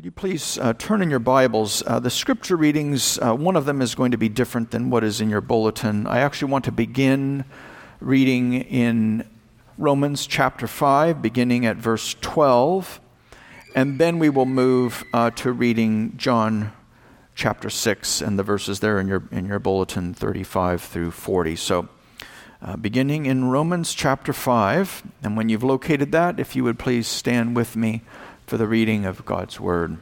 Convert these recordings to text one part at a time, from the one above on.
Would you please turn in your Bibles? The scripture readings, one of them is going to be different than what is in your bulletin. I actually want to begin reading in Romans chapter 5, beginning at verse 12, and then we will move to reading John chapter 6 and the verses there in your bulletin, 35 through 40. So beginning in Romans chapter 5, and when you've located that, if you would please stand with me for the reading of God's Word.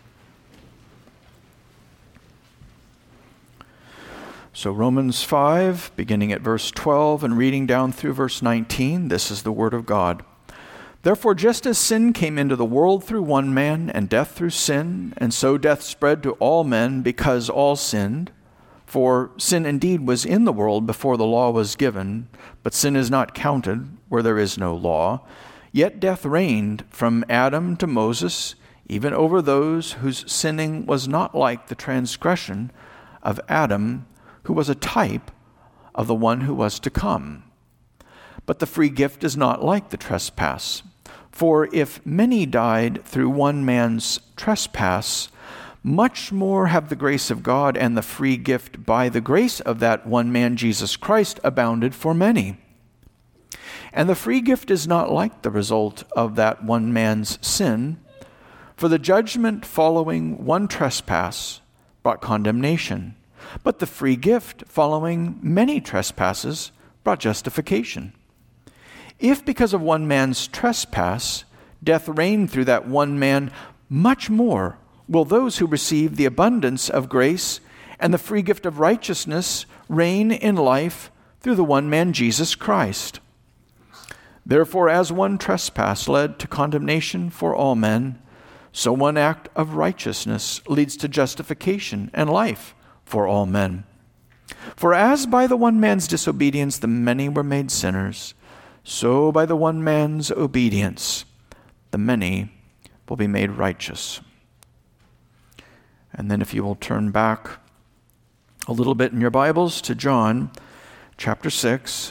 So Romans 5, beginning at verse 12 and reading down through verse 19, this is the Word of God. Therefore, just as sin came into the world through one man, and death through sin, and so death spread to all men because all sinned. For sin indeed was in the world before the law was given, but sin is not counted where there is no law. Yet death reigned from Adam to Moses, even over those whose sinning was not like the transgression of Adam, who was a type of the one who was to come. But the free gift is not like the trespass. For if many died through one man's trespass, much more have the grace of God and the free gift by the grace of that one man, Jesus Christ, abounded for many. And the free gift is not like the result of that one man's sin, for the judgment following one trespass brought condemnation, but the free gift following many trespasses brought justification. If because of one man's trespass death reigned through that one man, much more will those who receive the abundance of grace and the free gift of righteousness reign in life through the one man, Jesus Christ. Therefore, as one trespass led to condemnation for all men, so one act of righteousness leads to justification and life for all men. For as by the one man's disobedience the many were made sinners, so by the one man's obedience the many will be made righteous. And then if you will turn back a little bit in your Bibles to John chapter 6.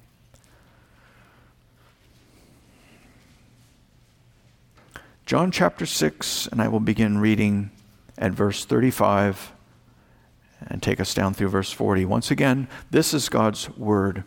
John chapter 6, and I will begin reading at verse 35 and take us down through verse 40. Once again, this is God's word.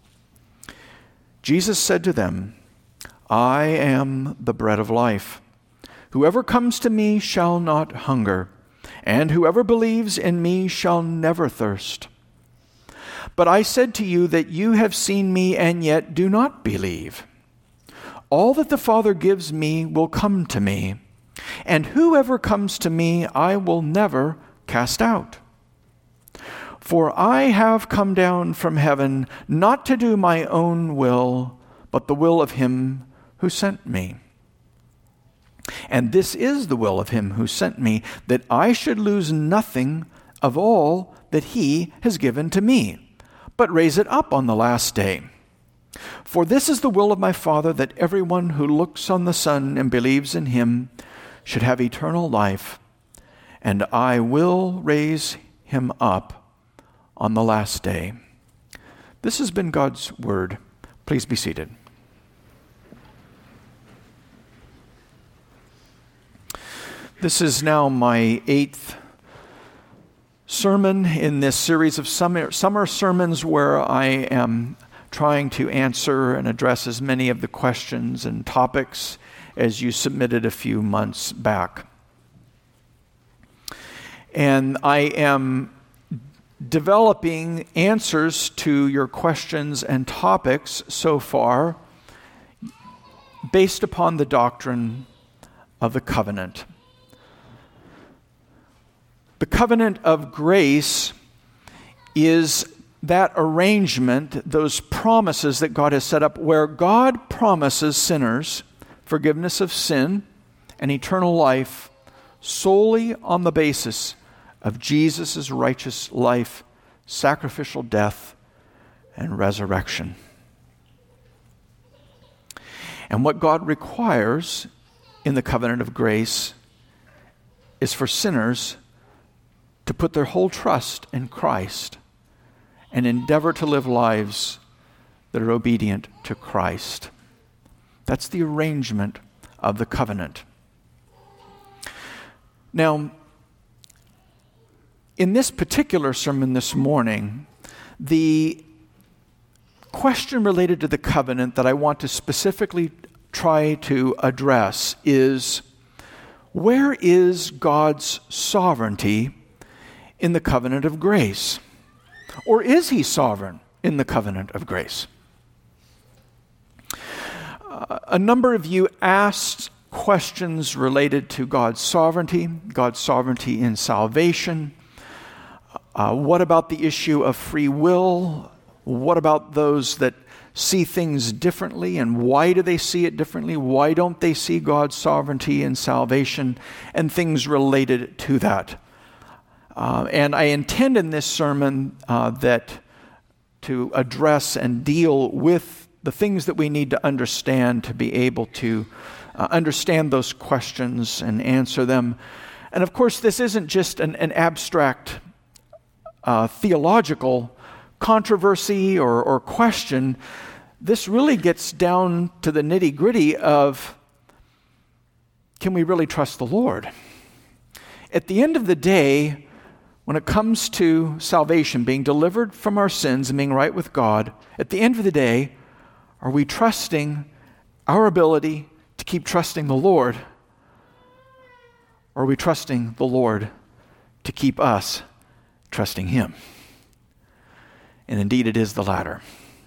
Jesus said to them, I am the bread of life. Whoever comes to me shall not hunger, and whoever believes in me shall never thirst. But I said to you that you have seen me and yet do not believe. All that the Father gives me will come to me, and whoever comes to me I will never cast out. For I have come down from heaven not to do my own will, but the will of him who sent me. And this is the will of him who sent me, that I should lose nothing of all that he has given to me, but raise it up on the last day. For this is the will of my Father, that everyone who looks on the Son and believes in him should have eternal life, and I will raise him up on the last day. This has been God's word. Please be seated. This is now my 8th sermon in this series of summer sermons where I am trying to answer and address as many of the questions and topics as you submitted a few months back. And I am developing answers to your questions and topics so far based upon the doctrine of the covenant. The covenant of grace is that arrangement, those promises that God has set up, where God promises sinners forgiveness of sin and eternal life solely on the basis of Jesus' righteous life, sacrificial death, and resurrection. And what God requires in the covenant of grace is for sinners to put their whole trust in Christ and endeavor to live lives that are obedient to Christ. That's the arrangement of the covenant. Now, in this particular sermon this morning, the question related to the covenant that I want to specifically try to address is, where is God's sovereignty in the covenant of grace? Or is he sovereign in the covenant of grace? A number of you asked questions related to God's sovereignty in salvation. What about the issue of free will? What about those that see things differently, and why do they see it differently? Why don't they see God's sovereignty in salvation, and things related to that? And I intend in this sermon that to address and deal with the things that we need to understand to be able to understand those questions and answer them. And of course, this isn't just an abstract theological controversy or question. This really gets down to the nitty-gritty of, can we really trust the Lord? At the end of the day, when it comes to salvation, being delivered from our sins and being right with God, at the end of the day, are we trusting our ability to keep trusting the Lord? Or are we trusting the Lord to keep us trusting him? And indeed, it is the latter.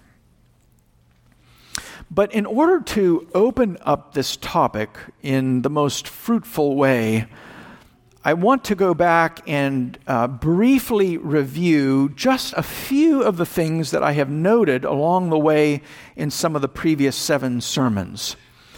But in order to open up this topic in the most fruitful way, I want to go back and briefly review just a few of the things that I have noted along the way in some of the previous 7 sermons.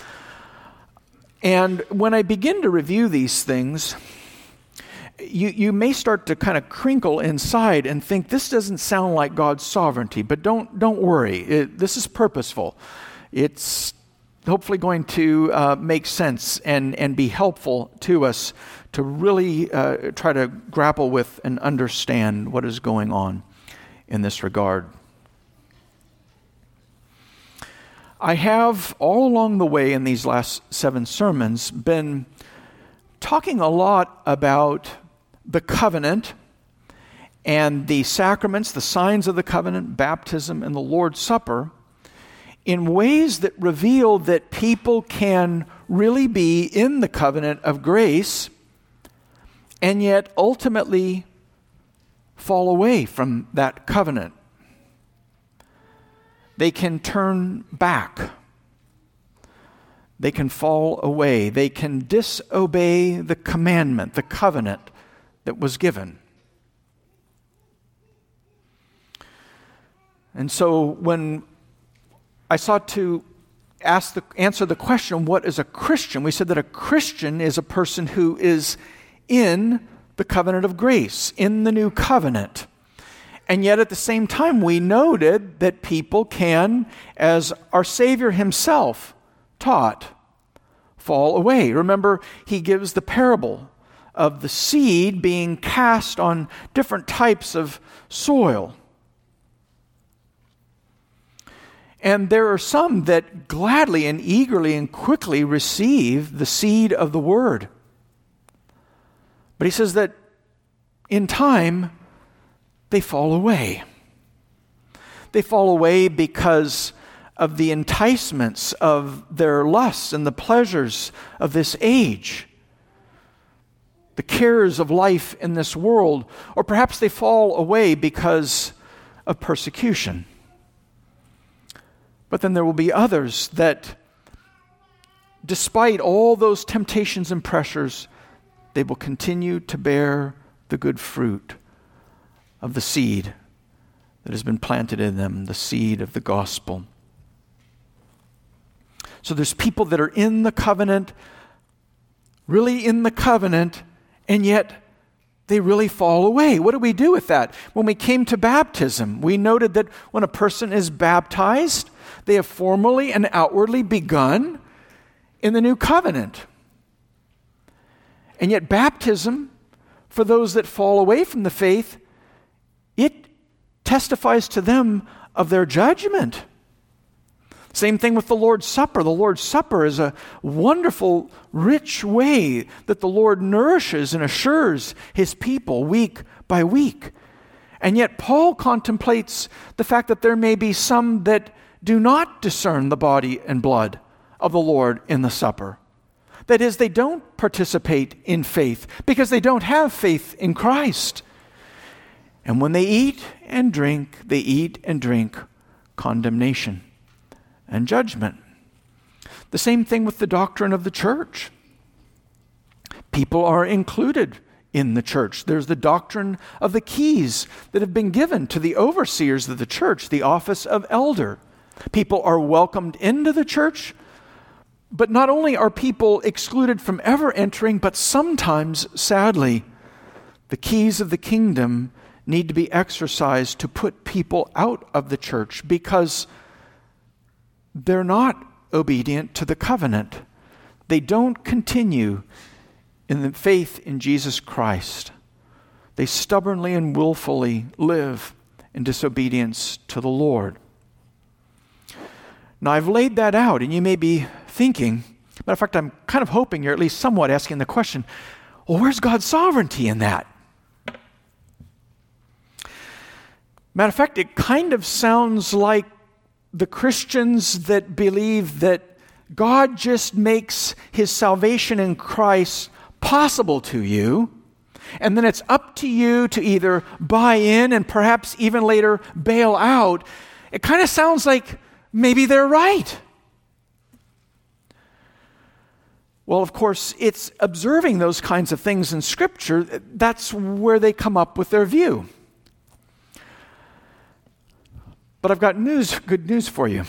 And when I begin to review these things, you may start to kind of crinkle inside and think, this doesn't sound like God's sovereignty, but don't worry. This is purposeful. It's hopefully going to make sense and be helpful to us to really try to grapple with and understand what is going on in this regard. I have all along the way in these last 7 sermons been talking a lot about the covenant and the sacraments, the signs of the covenant, baptism, and the Lord's Supper, in ways that reveal that people can really be in the covenant of grace and yet ultimately fall away from that covenant. They can turn back. They can fall away. They can disobey the commandment, the covenant that was given. And so when I sought to answer the question, what is a Christian? We said that a Christian is a person who is in the covenant of grace, in the new covenant. And yet at the same time, we noted that people can, as our Savior himself taught, fall away. Remember, he gives the parable of the seed being cast on different types of soil. And there are some that gladly and eagerly and quickly receive the seed of the word. But he says that in time, they fall away. They fall away because of the enticements of their lusts and the pleasures of this age, the cares of life in this world, or perhaps they fall away because of persecution. But then there will be others that, despite all those temptations and pressures, they will continue to bear the good fruit of the seed that has been planted in them, the seed of the gospel. So there's people that are in the covenant, really in the covenant, and yet they really fall away. What do we do with that? When we came to baptism, we noted that when a person is baptized, they have formally and outwardly begun in the new covenant. And yet baptism, for those that fall away from the faith, it testifies to them of their judgment. Same thing with the Lord's Supper. The Lord's Supper is a wonderful, rich way that the Lord nourishes and assures his people week by week. And yet Paul contemplates the fact that there may be some that do not discern the body and blood of the Lord in the supper. That is, they don't participate in faith because they don't have faith in Christ. And when they eat and drink, they eat and drink condemnation and judgment. The same thing with the doctrine of the church. People are included in the church. There's the doctrine of the keys that have been given to the overseers of the church, the office of elder. People are welcomed into the church, but not only are people excluded from ever entering, but sometimes, sadly, the keys of the kingdom need to be exercised to put people out of the church because they're not obedient to the covenant. They don't continue in the faith in Jesus Christ. They stubbornly and willfully live in disobedience to the Lord. Now, I've laid that out, and you may be thinking, matter of fact, I'm kind of hoping you're at least somewhat asking the question, well, where's God's sovereignty in that? Matter of fact, it kind of sounds like the Christians that believe that God just makes his salvation in Christ possible to you, and then it's up to you to either buy in and perhaps even later bail out. It kind of sounds like maybe they're right. Well, of course, it's observing those kinds of things in Scripture, that's where they come up with their view. But I've got good news for you.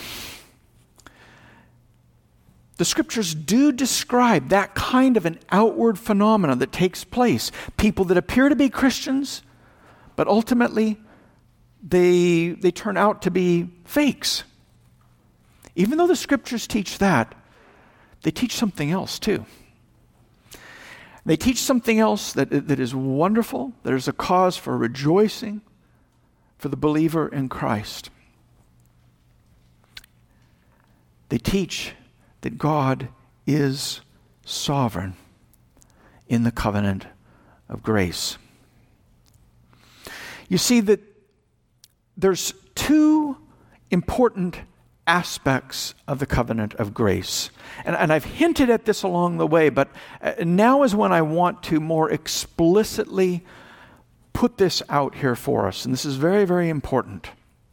The Scriptures do describe that kind of an outward phenomenon that takes place. People that appear to be Christians, but ultimately they turn out to be fakes. Even though the Scriptures teach that, they teach something else too. They teach something else that is wonderful, that is a cause for rejoicing for the believer in Christ. They teach that God is sovereign in the covenant of grace. You see that there's two important aspects of the covenant of grace. And I've hinted at this along the way, but now is when I want to more explicitly put this out here for us. And this is very, very important.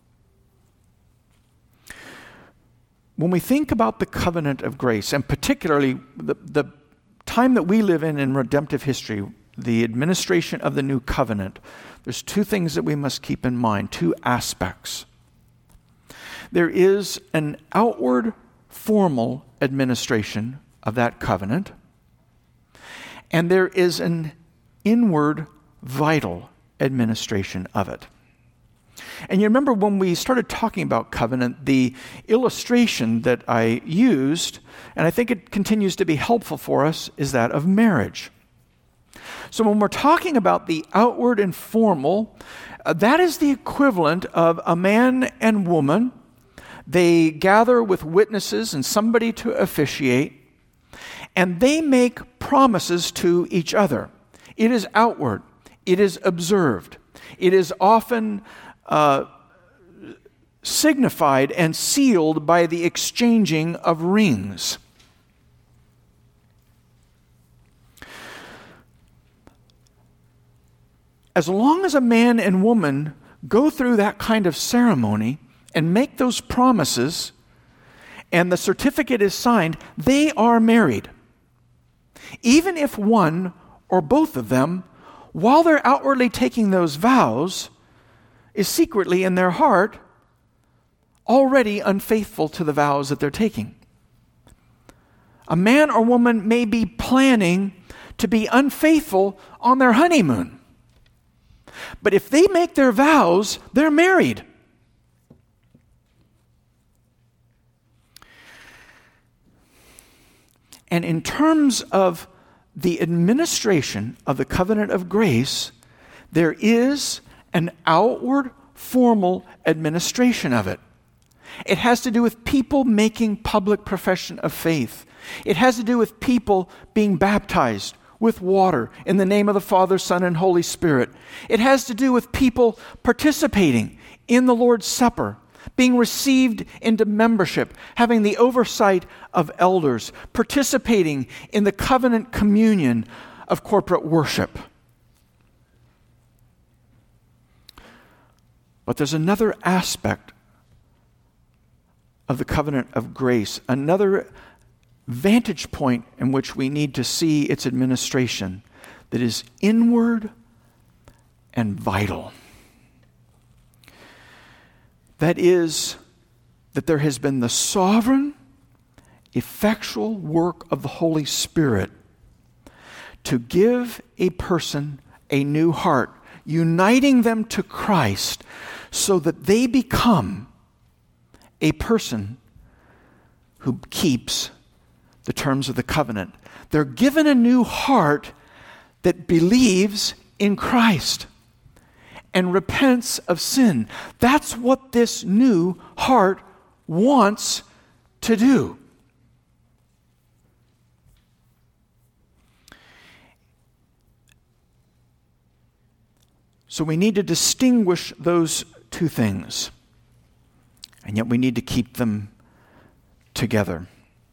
When we think about the covenant of grace, and particularly the time that we live in redemptive history, the administration of the new covenant, there's two things that we must keep in mind, two aspects. There is an outward formal administration of that covenant, and there is an inward vital administration of it. And you remember when we started talking about covenant, the illustration that I used, and I think it continues to be helpful for us, is that of marriage. So when we're talking about the outward and formal, that is the equivalent of a man and woman. They gather with witnesses and somebody to officiate, and they make promises to each other. It is outward. It is observed. It is often signified and sealed by the exchanging of rings. As long as a man and woman go through that kind of ceremony and make those promises, and the certificate is signed, they are married. Even if one or both of them, while they're outwardly taking those vows, is secretly in their heart already unfaithful to the vows that they're taking. A man or woman may be planning to be unfaithful on their honeymoon. But if they make their vows, they're married. And in terms of the administration of the covenant of grace, there is an outward formal administration of it. It has to do with people making public profession of faith. It has to do with people being baptized with water in the name of the Father, Son, and Holy Spirit. It has to do with people participating in the Lord's Supper, being received into membership, having the oversight of elders, participating in the covenant communion of corporate worship. But there's another aspect of the covenant of grace, another vantage point in which we need to see its administration that is inward and vital. That is, that there has been the sovereign, effectual work of the Holy Spirit to give a person a new heart, uniting them to Christ so that they become a person who keeps the terms of the covenant. They're given a new heart that believes in Christ and repents of sin. That's what this new heart wants to do. So we need to distinguish those two things, and yet we need to keep them together.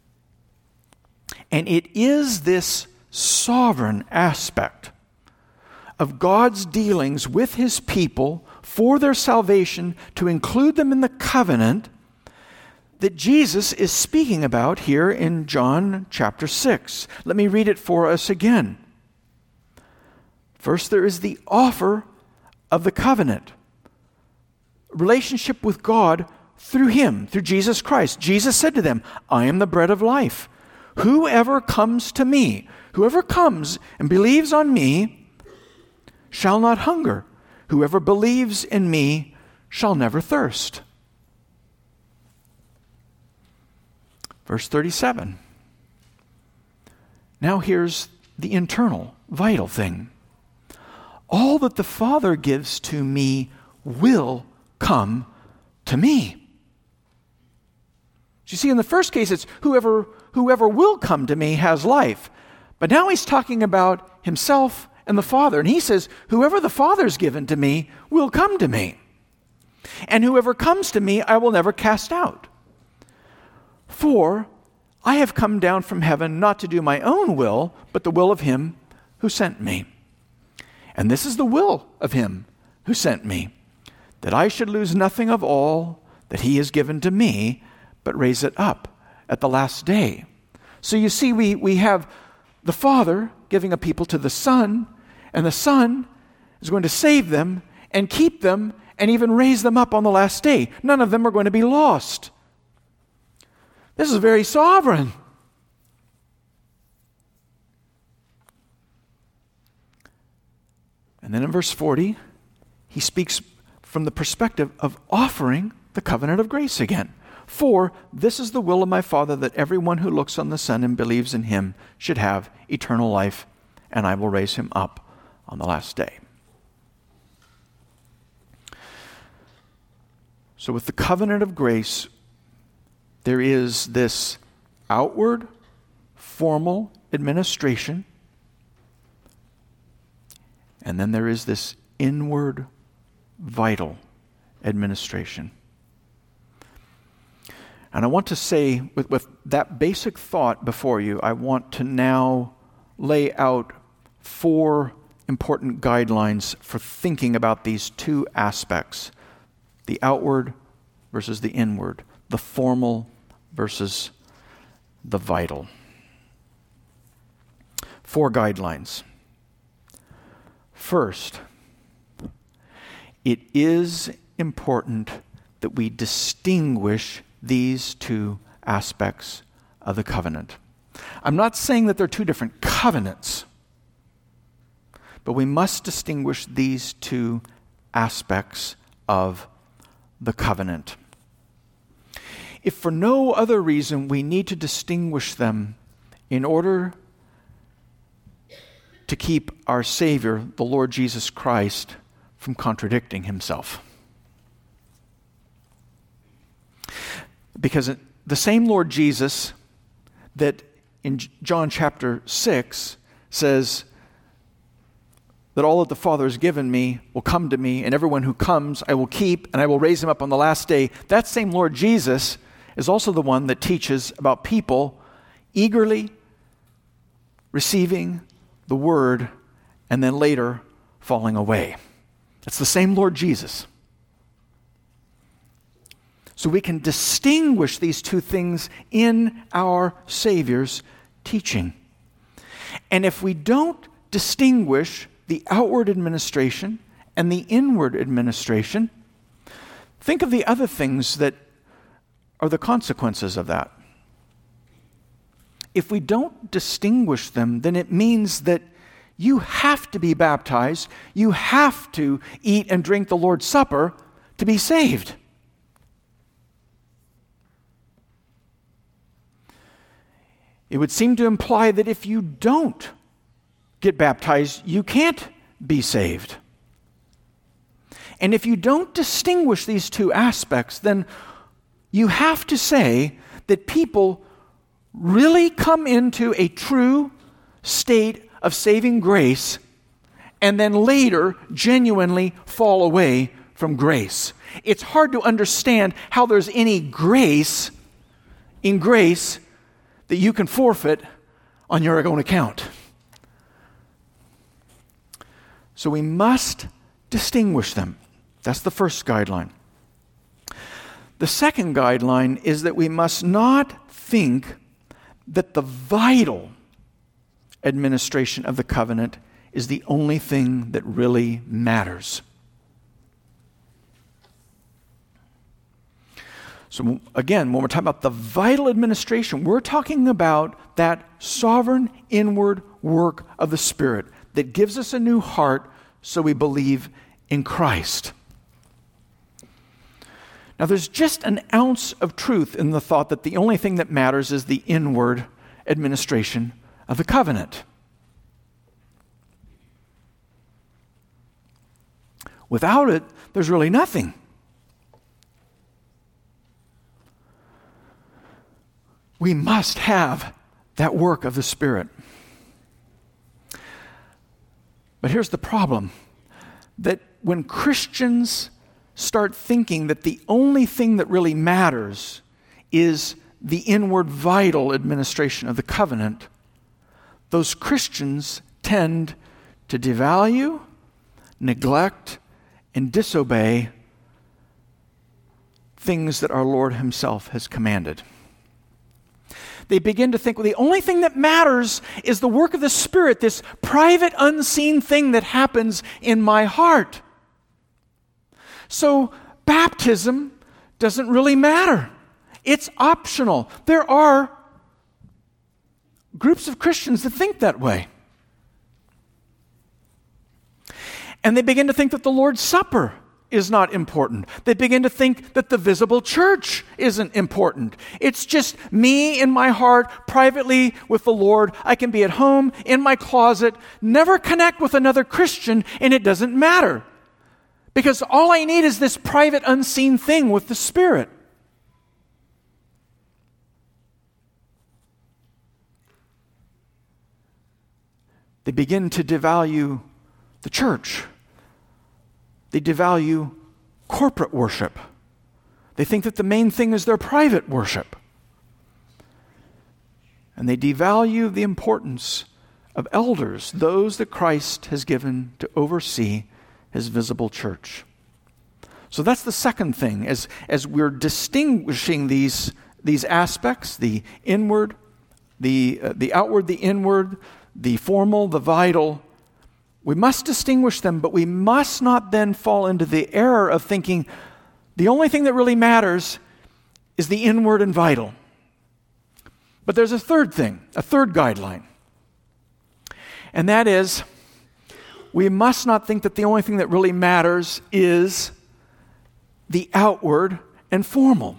And it is this sovereign aspect of God's dealings with His people for their salvation, to include them in the covenant, that Jesus is speaking about here in John chapter 6. Let me read it for us again. First, there is the offer of the covenant, relationship with God through Him, through Jesus Christ. Jesus said to them, I am the bread of life. Whoever comes to me, whoever comes and believes on me, shall not hunger. Whoever believes in me shall never thirst. Verse 37. Now here's the internal, vital thing. All that the Father gives to me will come to me. You see, in the first case, it's whoever will come to me has life. But now he's talking about himself and the Father. And he says, whoever the Father's given to me will come to me. And whoever comes to me, I will never cast out. For I have come down from heaven not to do my own will, but the will of him who sent me. And this is the will of him who sent me, that I should lose nothing of all that he has given to me, but raise it up at the last day. So you see, we have the Father giving a people to the Son, and the Son is going to save them and keep them and even raise them up on the last day. None of them are going to be lost. This is very sovereign. And then in verse 40, he speaks from the perspective of offering the covenant of grace again. For this is the will of my Father, that everyone who looks on the Son and believes in him should have eternal life, and I will raise him up on the last day. So with the covenant of grace, there is this outward, formal administration, and then there is this inward, vital administration. And I want to say, with that basic thought before you, I want to now lay out 4 important guidelines for thinking about these two aspects: the outward versus the inward, the formal versus the vital. 4 guidelines. First, it is important that we distinguish these two aspects of the covenant. I'm not saying that they're two different covenants, but we must distinguish these two aspects of the covenant. If for no other reason, we need to distinguish them in order to keep our Savior, the Lord Jesus Christ, from contradicting himself. Because the same Lord Jesus that in John chapter 6 says that all that the Father has given me will come to me, and everyone who comes I will keep, and I will raise him up on the last day. That same Lord Jesus is also the one that teaches about people eagerly receiving the word and then later falling away. It's the same Lord Jesus. So we can distinguish these two things in our Savior's teaching. And if we don't distinguish the outward administration and the inward administration, think of the other things that are the consequences of that. If we don't distinguish them, then it means that you have to be baptized, you have to eat and drink the Lord's Supper to be saved. It would seem to imply that if you don't get baptized, you can't be saved. And if you don't distinguish these two aspects, then you have to say that people really come into a true state of saving grace and then later genuinely fall away from grace. It's hard to understand how there's any grace in grace that you can forfeit on your own account. So we must distinguish them. That's the first guideline. The second guideline is that we must not think that the vital administration of the covenant is the only thing that really matters. So again, when we're talking about the vital administration, we're talking about that sovereign inward work of the Spirit that gives us a new heart so we believe in Christ. Now, there's just an ounce of truth in the thought that the only thing that matters is the inward administration of the covenant. Without it, there's really nothing. We must have that work of the Spirit. But here's the problem, that when Christians start thinking that the only thing that really matters is the inward vital administration of the covenant, those Christians tend to devalue, neglect, and disobey things that our Lord Himself has commanded. They begin to think, well, the only thing that matters is the work of the Spirit, this private, unseen thing that happens in my heart. So baptism doesn't really matter. It's optional. There are groups of Christians that think that way. And they begin to think that the Lord's Supper is not important. They begin to think that the visible church isn't important. It's just me in my heart, privately with the Lord. I can be at home, in my closet, never connect with another Christian, and it doesn't matter. Because all I need is this private, unseen thing with the Spirit. They begin to devalue the church. They devalue corporate worship. They think that the main thing is their private worship. And they devalue the importance of elders, those that Christ has given to oversee His visible church. So that's the second thing. As we're distinguishing these aspects, the inward, the outward, the inward, the formal, the vital, we must distinguish them, but we must not then fall into the error of thinking the only thing that really matters is the inward and vital. But there's a third thing, a third guideline. And that is, we must not think that the only thing that really matters is the outward and formal.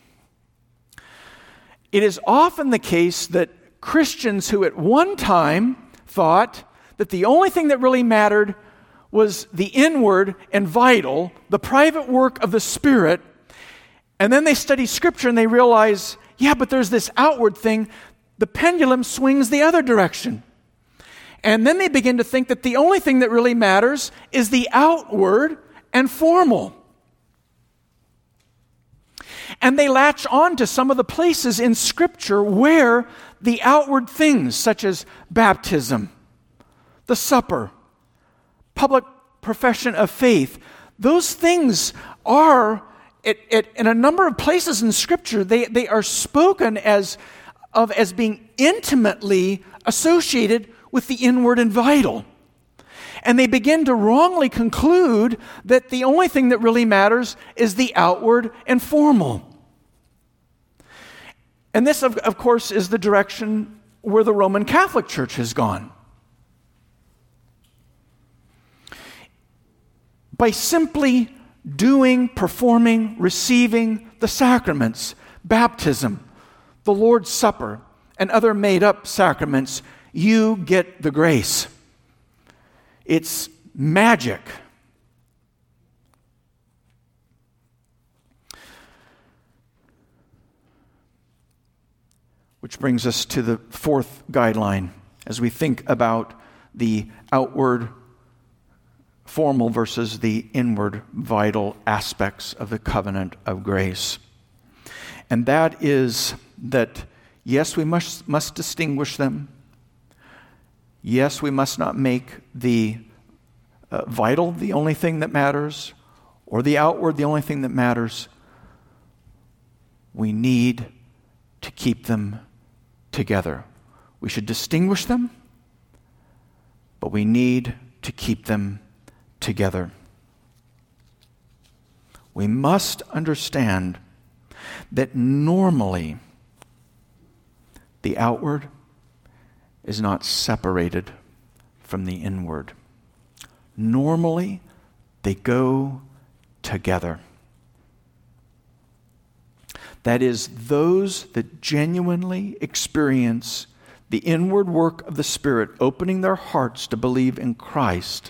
It is often the case that Christians who at one time thought that the only thing that really mattered was the inward and vital, the private work of the Spirit, And then they study Scripture and they realize, yeah, but there's this outward thing. The pendulum swings the other direction. And then they begin to think that the only thing that really matters is the outward and formal. And they latch on to some of the places in Scripture where the outward things, such as baptism, the supper, public profession of faith, those things are, in a number of places in Scripture, they are spoken as being intimately associated with the inward and vital. And they begin to wrongly conclude that the only thing that really matters is the outward and formal. And this, of course, is the direction where the Roman Catholic Church has gone. By simply doing, performing, receiving the sacraments, baptism, the Lord's Supper, and other made-up sacraments, you get the grace. It's magic. Which brings us to the fourth guideline as we think about the outward formal versus the inward vital aspects of the covenant of grace. And that is that, yes, we must distinguish them. Yes, we must not make the vital the only thing that matters, or the outward the only thing that matters. We need to keep them together. We should distinguish them, but we need to keep them together. We must understand that normally the outward is not separated from the inward. Normally, they go together. That is, those that genuinely experience the inward work of the Spirit, opening their hearts to believe in Christ,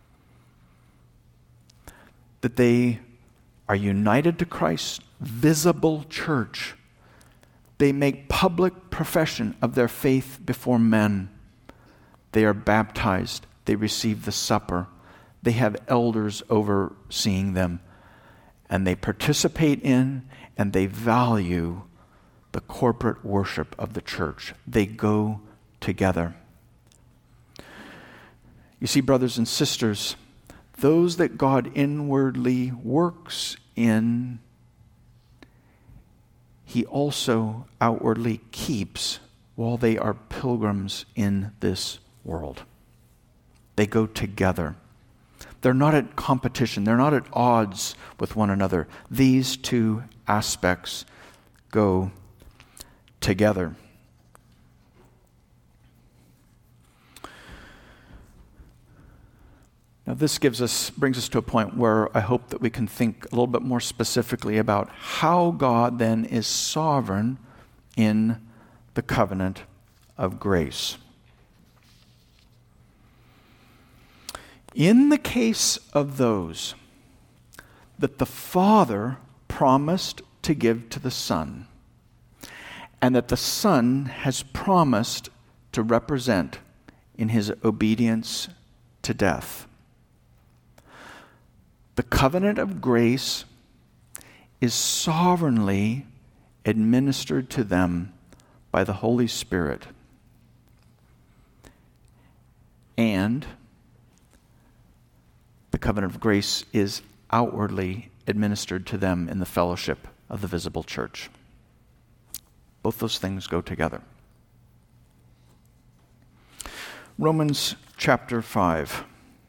that they are united to Christ's visible church. They make public profession of their faith before men. They are baptized. They receive the supper. They have elders overseeing them. And they participate in and they value the corporate worship of the church. They go together. You see, brothers and sisters, those that God inwardly works in, He also outwardly keeps while they are pilgrims in this world. They go together. They're not at competition. They're not at odds with one another. These two aspects go together. Now this brings us to a point where I hope that we can think a little bit more specifically about how God then is sovereign in the covenant of grace. In the case of those that the Father promised to give to the Son, and that the Son has promised to represent in His obedience to death, the covenant of grace is sovereignly administered to them by the Holy Spirit. And the covenant of grace is outwardly administered to them in the fellowship of the visible church. Both those things go together. Romans chapter 5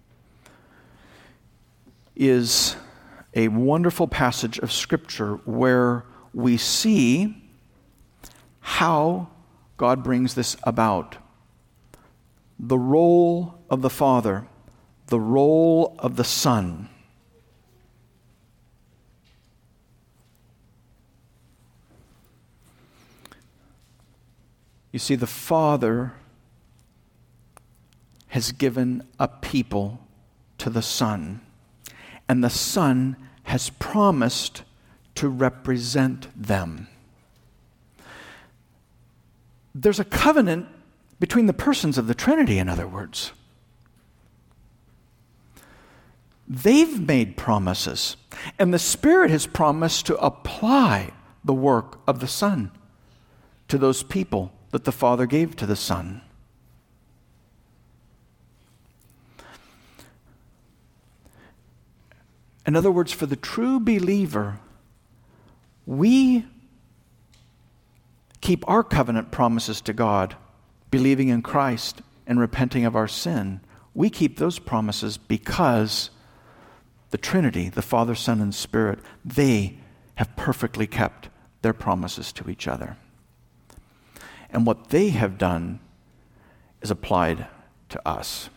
is a wonderful passage of Scripture where we see how God brings this about. The role of the Father, the role of the Son. You see, the Father has given a people to the Son, and the Son has promised to represent them. There's a covenant between the persons of the Trinity, in other words. They've made promises, and the Spirit has promised to apply the work of the Son to those people that the Father gave to the Son. In other words, for the true believer, we keep our covenant promises to God, believing in Christ and repenting of our sin. We keep those promises because the Trinity, the Father, Son, and Spirit, they have perfectly kept their promises to each other. And what they have done is applied to us.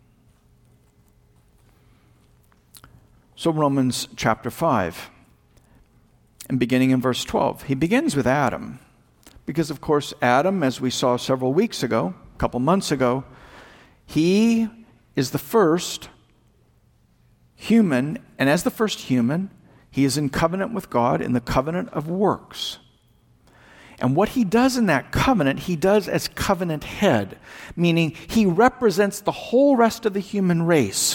So Romans chapter 5, and beginning in verse 12, he begins with Adam. Because, of course, Adam, as we saw several weeks ago, a couple months ago, he is the first human, and as the first human, he is in covenant with God in the covenant of works. And what he does in that covenant, he does as covenant head, meaning he represents the whole rest of the human race.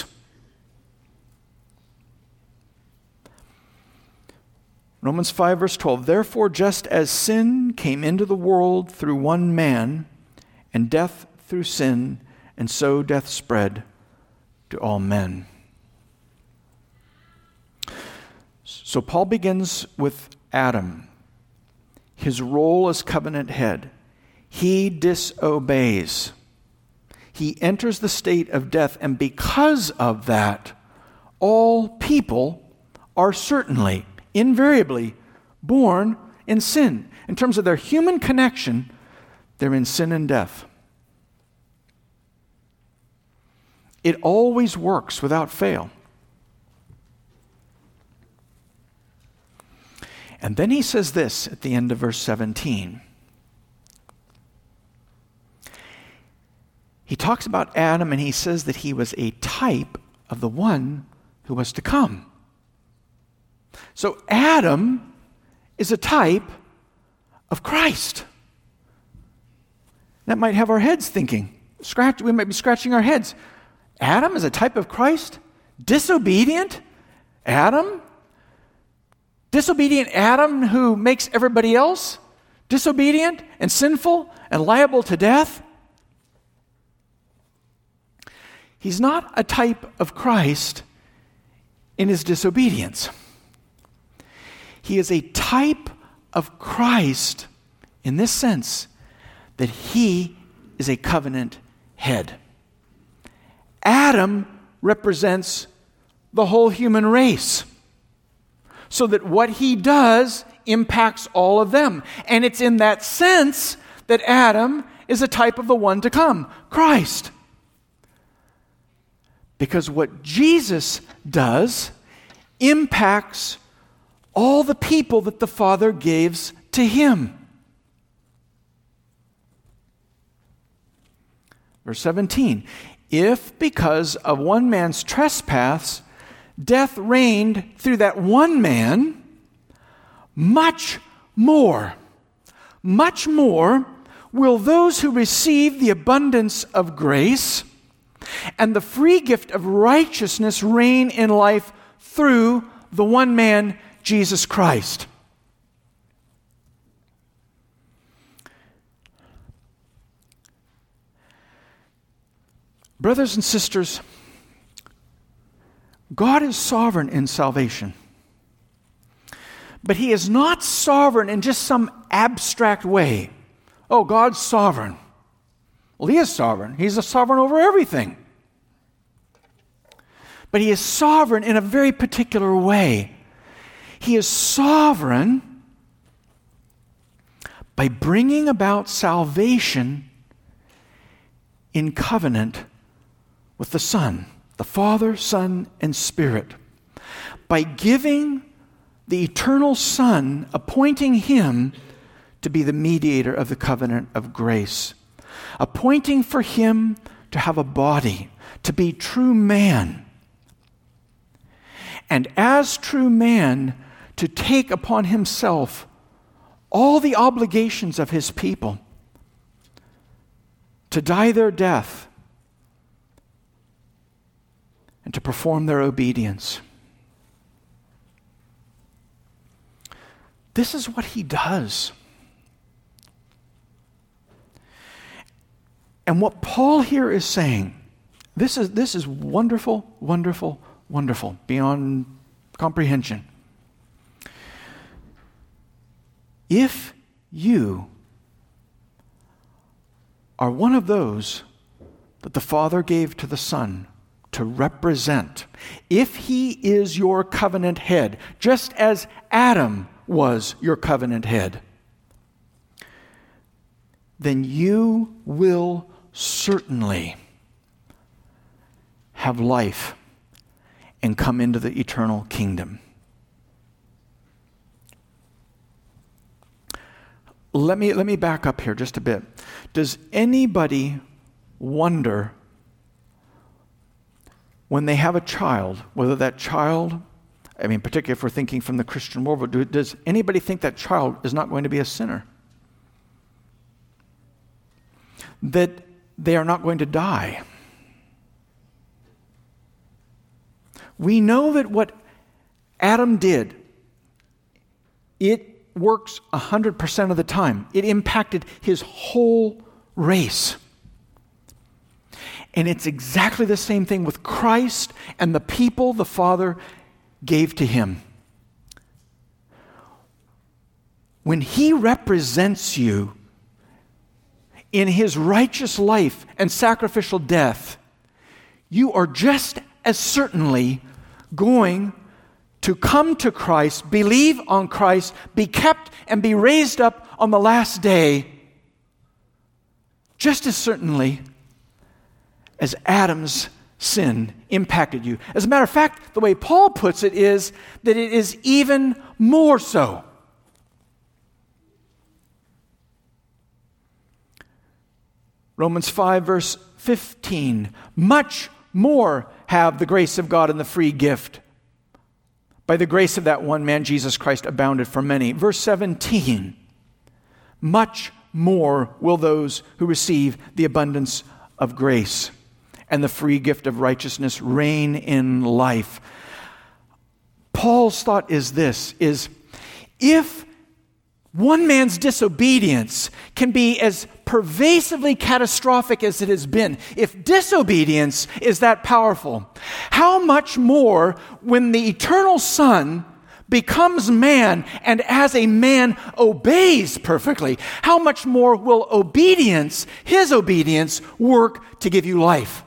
Romans 5, verse 12, therefore, just as sin came into the world through one man, and death through sin, and so death spread to all men. So Paul begins with Adam, his role as covenant head. He disobeys. He enters the state of death, and because of that, all people are certainly, invariably born in sin. In terms of their human connection, they're in sin and death. It always works without fail. And then he says this at the end of verse 17. He talks about Adam, and he says that he was a type of the one who was to come. So Adam is a type of Christ. That might have our heads thinking. We might be scratching our heads. Adam is a type of Christ? Disobedient Adam? Disobedient Adam who makes everybody else disobedient and sinful and liable to death? He's not a type of Christ in his disobedience. He is a type of Christ in this sense that he is a covenant head. Adam represents the whole human race, so that what he does impacts all of them. And it's in that sense that Adam is a type of the one to come, Christ. Because what Jesus does impacts all the people that the Father gives to him. Verse 17, if because of one man's trespass, death reigned through that one man, much more will those who receive the abundance of grace and the free gift of righteousness reign in life through the one man, Jesus Christ. Brothers and sisters, God is sovereign in salvation. But he is not sovereign in just some abstract way. Oh, God's sovereign. Well, he is sovereign. He's a sovereign over everything. But he is sovereign in a very particular way. He is sovereign by bringing about salvation in covenant with the Son, the Father, Son, and Spirit. By giving the eternal Son, appointing him to be the mediator of the covenant of grace, appointing for him to have a body, to be true man, and as true man, to take upon himself all the obligations of his people, to die their death, and to perform their obedience. This is what he does. And what Paul here is saying, this is wonderful, wonderful, wonderful, beyond comprehension. If you are one of those that the Father gave to the Son to represent, if he is your covenant head, just as Adam was your covenant head, then you will certainly have life and come into the eternal kingdom. Let me back up here just a bit. Does anybody wonder when they have a child, whether that child, particularly if we're thinking from the Christian world, does anybody think that child is not going to be a sinner? That they are not going to die? We know that what Adam did, it works 100% of the time. It impacted his whole race. And it's exactly the same thing with Christ and the people the Father gave to him. When he represents you in his righteous life and sacrificial death, you are just as certainly going to come to Christ, believe on Christ, be kept and be raised up on the last day, just as certainly as Adam's sin impacted you. As a matter of fact, the way Paul puts it is that it is even more so. Romans 5, verse 15. Much more have the grace of God and the free gift. By the grace of that one man, Jesus Christ, abounded for many. Verse 17. Much more will those who receive the abundance of grace and the free gift of righteousness reign in life. Paul's thought is this, if one man's disobedience can be as pervasively catastrophic as it has been, if disobedience is that powerful, how much more when the eternal Son becomes man and as a man obeys perfectly, how much more will obedience, his obedience, work to give you life?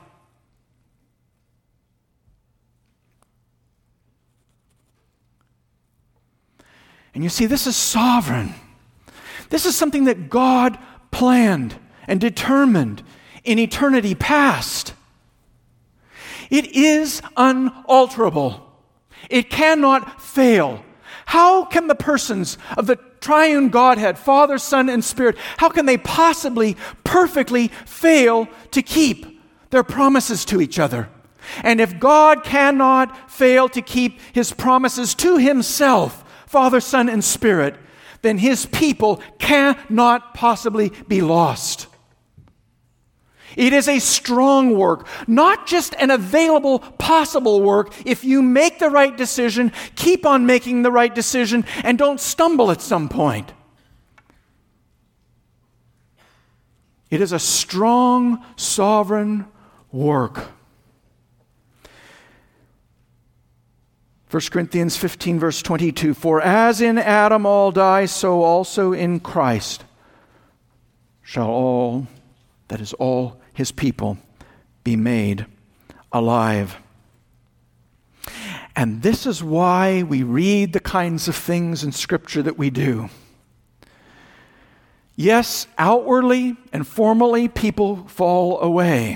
And you see, this is sovereign. This is something that God planned and determined in eternity past. It is unalterable. It cannot fail. How can the persons of the triune Godhead, Father, Son, and Spirit, how can they possibly perfectly fail to keep their promises to each other? And if God cannot fail to keep his promises to himself, Father, Son, and Spirit, then his people cannot possibly be lost. It is a strong work, not just an available, possible work. If you make the right decision, keep on making the right decision, and don't stumble at some point. It is a strong, sovereign work. 1 Corinthians 15, verse 22, for as in Adam all die, so also in Christ shall all, that is all his people, be made alive. And this is why we read the kinds of things in Scripture that we do. Yes, outwardly and formally people fall away.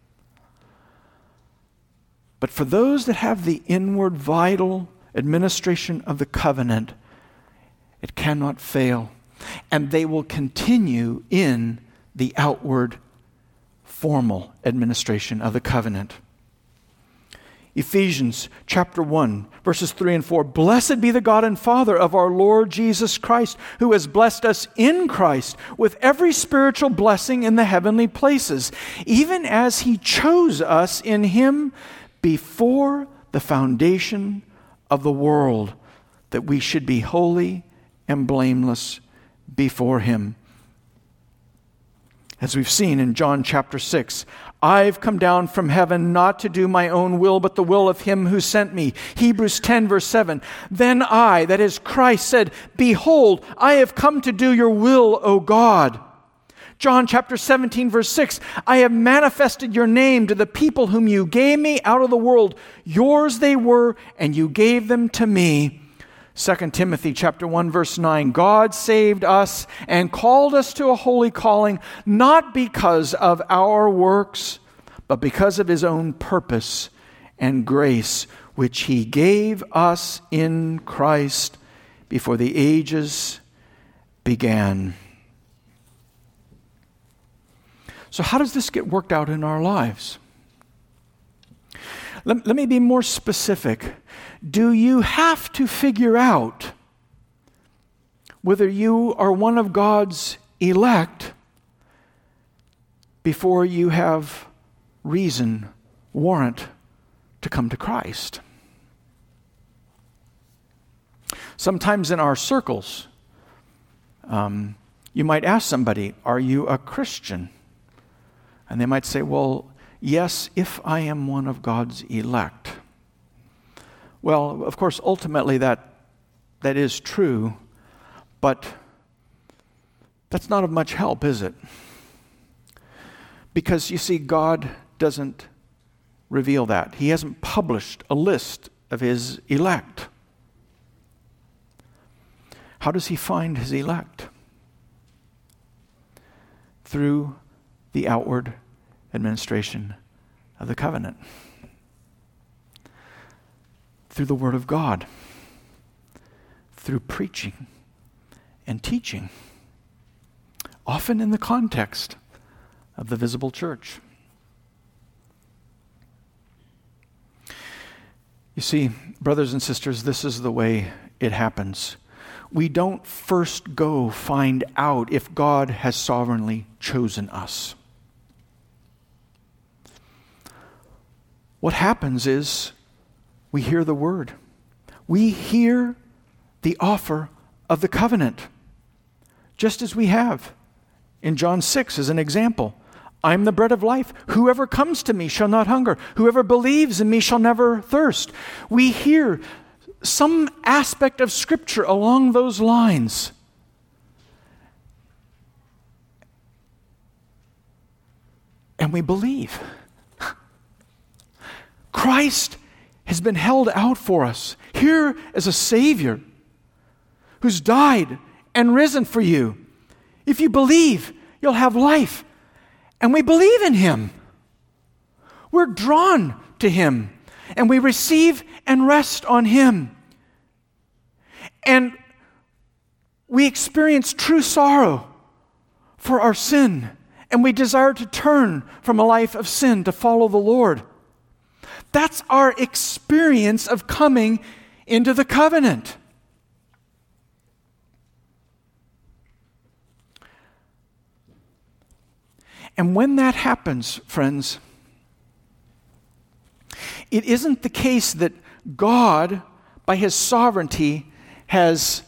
But for those that have the inward, vital administration of the covenant, it cannot fail. And they will continue in the outward, formal administration of the covenant. Ephesians chapter 1, verses 3 and 4. Blessed be the God and Father of our Lord Jesus Christ, who has blessed us in Christ with every spiritual blessing in the heavenly places, even as he chose us in him before the foundation of the world, that we should be holy and blameless before him. As we've seen in John chapter 6, I've come down from heaven not to do my own will, but the will of him who sent me. Hebrews 10, verse 7. Then I, that is Christ, said, Behold, I have come to do your will, O God. John chapter 17, verse 6. I have manifested your name to the people whom you gave me out of the world. Yours they were, and you gave them to me. 2 Timothy chapter 1, verse 9, God saved us and called us to a holy calling, not because of our works, but because of his own purpose and grace, which he gave us in Christ before the ages began. So how does this get worked out in our lives? Let me be more specific. Do you have to figure out whether you are one of God's elect before you have reason, warrant to come to Christ? Sometimes in our circles, you might ask somebody, are you a Christian? And they might say, well, yes, if I am one of God's elect. Well, of course, ultimately that is true, but that's not of much help, is it? Because you see, God doesn't reveal that. He hasn't published a list of his elect. How does he find his elect? Through the outward administration of the covenant. Through the Word of God. Through preaching and teaching. Often in the context of the visible church. You see, brothers and sisters, this is the way it happens. We don't first go find out if God has sovereignly chosen us. What happens is we hear the word. We hear the offer of the covenant, just as we have in John 6 as an example. I am the bread of life. Whoever comes to me shall not hunger. Whoever believes in me shall never thirst. We hear some aspect of Scripture along those lines. And we believe. Christ has been held out for us. Here is a Savior who's died and risen for you. If you believe, you'll have life. And we believe in him. We're drawn to him. And we receive and rest on him. And we experience true sorrow for our sin. And we desire to turn from a life of sin to follow the Lord. That's our experience of coming into the covenant. And when that happens, friends, it isn't the case that God, by his sovereignty, has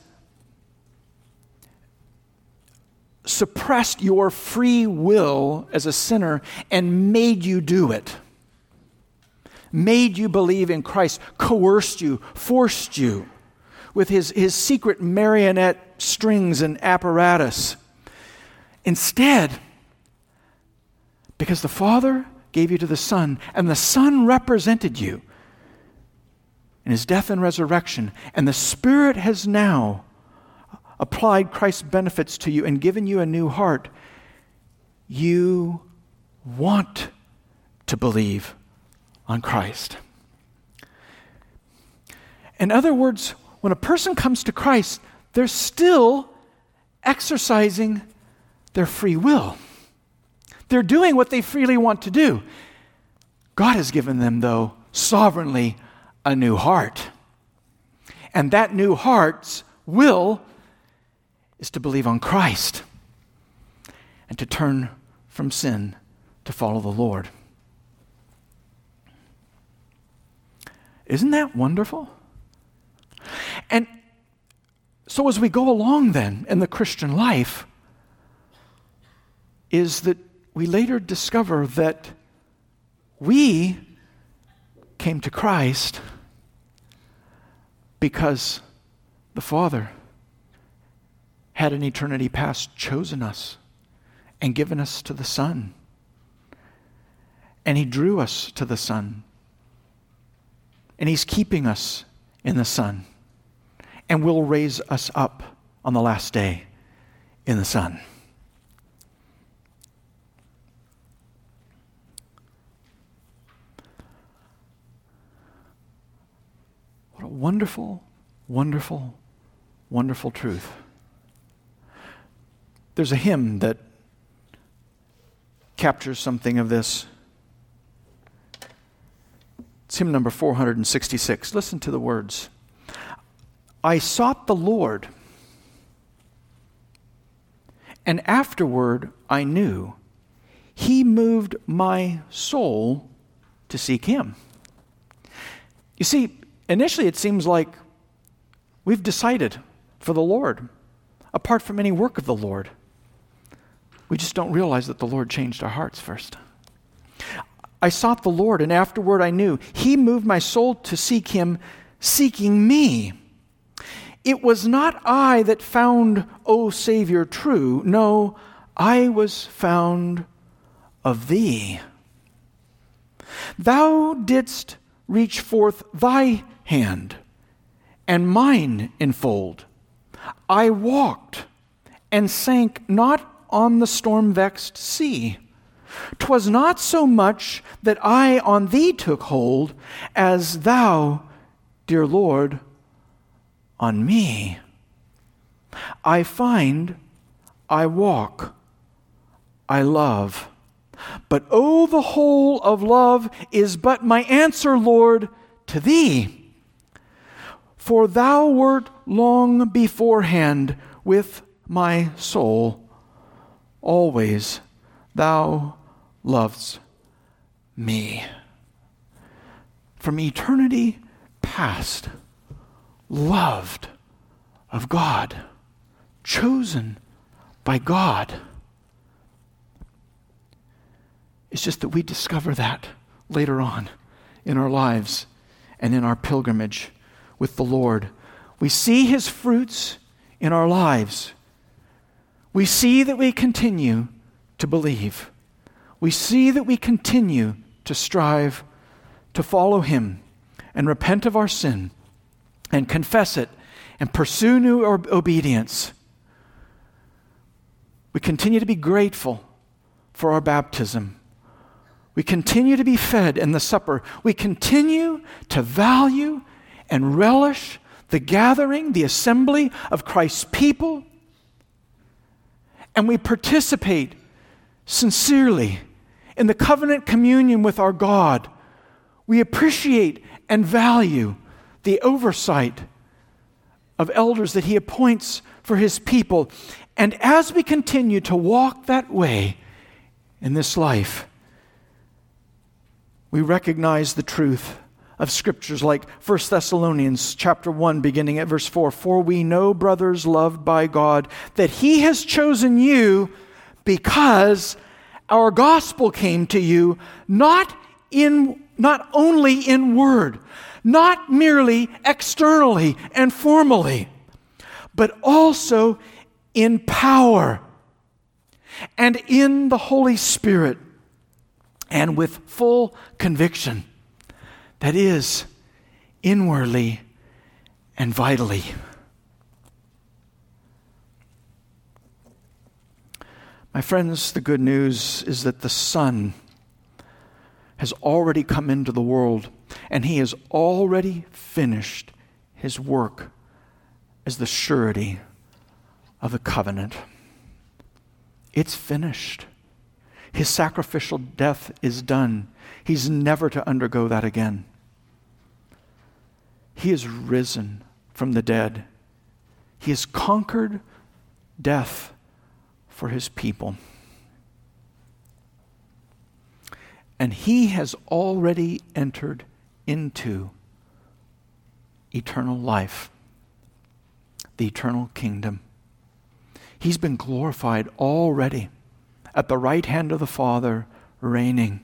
suppressed your free will as a sinner and made you do it. Made you believe in Christ, coerced you, forced you with his secret marionette strings and apparatus. Instead, because the Father gave you to the Son, and the Son represented you in his death and resurrection, and the Spirit has now applied Christ's benefits to you and given you a new heart, you want to believe on Christ. In other words, when a person comes to Christ, they're still exercising their free will. They're doing what they freely want to do. God has given them, though, sovereignly a new heart. And that new heart's will is to believe on Christ and to turn from sin to follow the Lord. Isn't that wonderful? And so as we go along then in the Christian life, is that we later discover that we came to Christ because the Father had in eternity past chosen us and given us to the Son. And He drew us to the Son. And He's keeping us in the Son. And will raise us up on the last day in the Son. What a wonderful, wonderful, wonderful truth. There's a hymn that captures something of this. It's hymn number 466. Listen to the words. I sought the Lord, and afterward I knew He moved my soul to seek Him. You see, initially it seems like we've decided for the Lord, apart from any work of the Lord. We just don't realize that the Lord changed our hearts first. I sought the Lord, and afterward I knew He moved my soul to seek Him, seeking me. It was not I that found, O Savior, true. No, I was found of Thee. Thou didst reach forth Thy hand, and mine enfold. I walked, and sank not on the storm-vexed sea. 'Twas not so much that I on Thee took hold, as Thou, dear Lord, on me. I find, I walk, I love. But oh, the whole of love is but my answer, Lord, to Thee. For Thou wert long beforehand with my soul. Always Thou lovest me. From eternity past, loved of God, chosen by God. It's just that we discover that later on in our lives and in our pilgrimage with the Lord. We see His fruits in our lives. We see that we continue to believe. We see that we continue to strive to follow Him and repent of our sin and confess it and pursue new obedience. We continue to be grateful for our baptism. We continue to be fed in the supper. We continue to value and relish the gathering, the assembly of Christ's people. And we participate sincerely in the covenant communion with our God. We appreciate and value the oversight of elders that He appoints for His people. And as we continue to walk that way in this life, we recognize the truth of scriptures like 1 Thessalonians chapter 1, beginning at verse 4. For we know, brothers loved by God, that He has chosen you because our gospel came to you not only in word, not merely externally and formally, but also in power and in the Holy Spirit, and with full conviction, that is, inwardly and vitally. My friends, the good news is that the Son has already come into the world, and He has already finished His work as the surety of the covenant. It's finished. His sacrificial death is done. He's never to undergo that again. He is risen from the dead. He has conquered death for his people. And he has already entered into eternal life, the eternal kingdom. He's been glorified already at the right hand of the Father, reigning.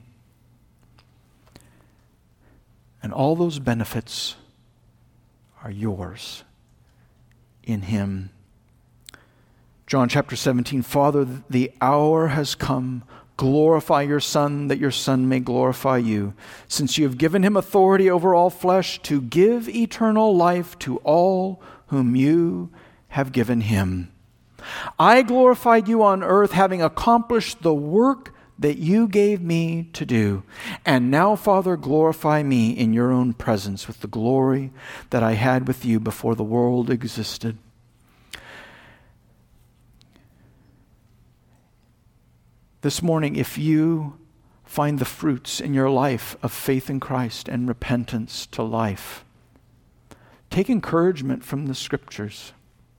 And all those benefits are yours in him. John chapter 17, Father, the hour has come. Glorify your Son, that your Son may glorify you, since you have given him authority over all flesh to give eternal life to all whom you have given him. I glorified you on earth, having accomplished the work that you gave me to do. And now, Father, glorify me in your own presence with the glory that I had with you before the world existed. This morning, if you find the fruits in your life of faith in Christ and repentance to life, take encouragement from the Scriptures.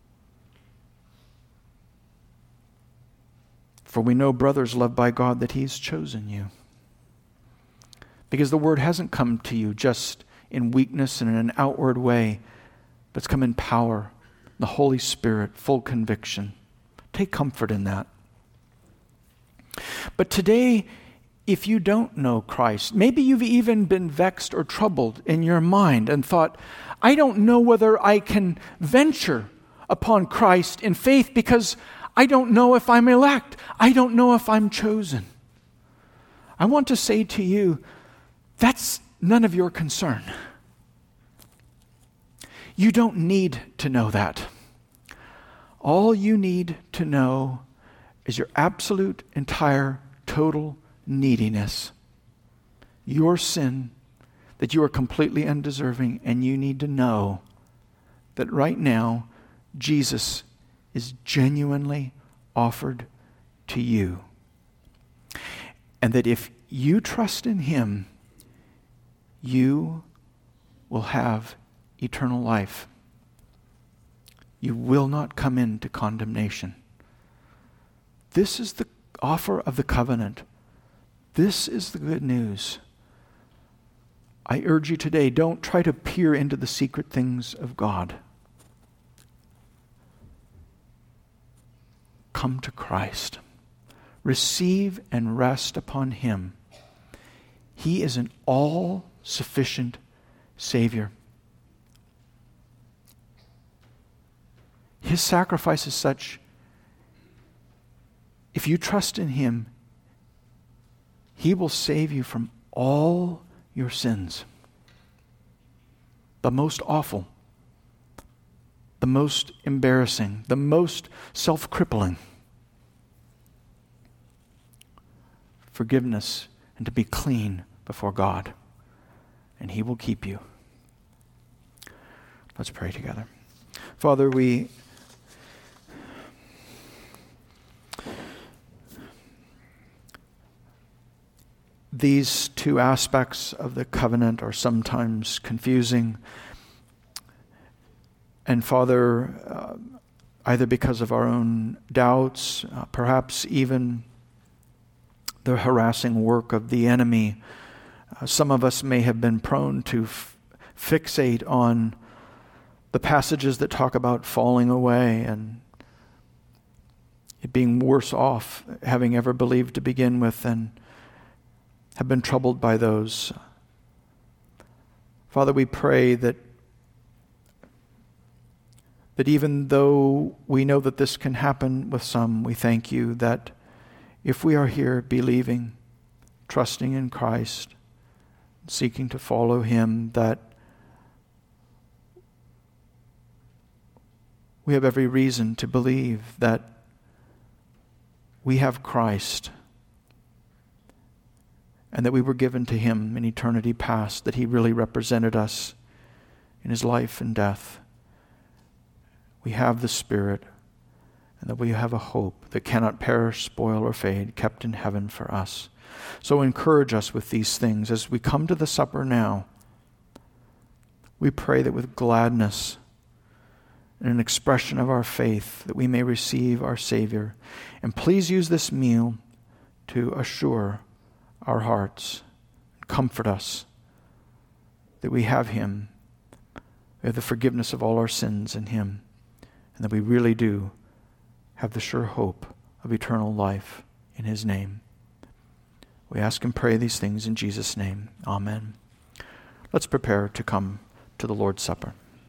For we know, brothers loved by God, that he's chosen you. Because the word hasn't come to you just in weakness and in an outward way, but it's come in power, the Holy Spirit, full conviction. Take comfort in that. But today, if you don't know Christ, maybe you've even been vexed or troubled in your mind and thought, I don't know whether I can venture upon Christ in faith because I don't know if I'm elect. I don't know if I'm chosen. I want to say to you, that's none of your concern. You don't need to know that. All you need to know is your absolute, entire, total neediness. Your sin, that you are completely undeserving, and you need to know that right now, Jesus is genuinely offered to you. And that if you trust in him, you will have eternal life. You will not come into condemnation. This is the offer of the covenant. This is the good news. I urge you today, don't try to peer into the secret things of God. Come to Christ. Receive and rest upon him. He is an all-sufficient Savior. His sacrifice is such, if you trust in him, he will save you from all your sins. The most awful, the most embarrassing, the most self-crippling. Forgiveness and to be clean before God. And he will keep you. Let's pray together. Father, these two aspects of the covenant are sometimes confusing. And Father, either because of our own doubts, perhaps even the harassing work of the enemy, some of us may have been prone to fixate on the passages that talk about falling away and it being worse off having ever believed to begin with, and have been troubled by those. Father, we pray that even though we know that this can happen with some, we thank you that if we are here believing, trusting in Christ, seeking to follow him, that we have every reason to believe that we have Christ and that we were given to him in eternity past, that he really represented us in his life and death. We have the Spirit, and that we have a hope that cannot perish, spoil, or fade, kept in heaven for us. So encourage us with these things as we come to the supper now. we pray that with gladness and an expression of our faith that we may receive our Savior. And please use this meal to assure our hearts, comfort us that we have Him, we have the forgiveness of all our sins in Him, and that we really do have the sure hope of eternal life in His name. We ask and pray these things in Jesus' name. Amen. Let's prepare to come to the Lord's Supper.